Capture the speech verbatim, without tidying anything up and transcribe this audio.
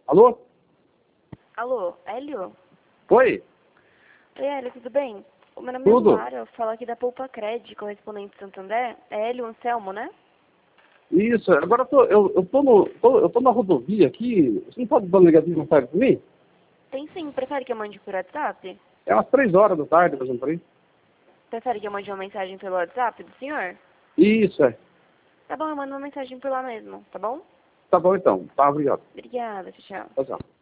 Alô? Alô, Hélio? Oi? Oi, Hélio, tudo bem? O meu nome Tudo. é Lara, eu falo aqui da Poupa Cred, correspondente de Santander. É Hélio Anselmo, né? Isso, agora eu tô, eu, eu, tô no, tô, eu tô na rodovia aqui. Você não pode dar um negativo no site pra mim? Tem sim, prefere que eu mande por WhatsApp? É umas três horas da tarde, por exemplo, aí. Prefere que eu mande uma mensagem pelo WhatsApp do senhor? Isso, é. Tá bom, eu mando uma mensagem por lá mesmo, tá bom? Tá bom então. Tá, obrigado. Obrigada, tchau, tchau. Tchau, tchau.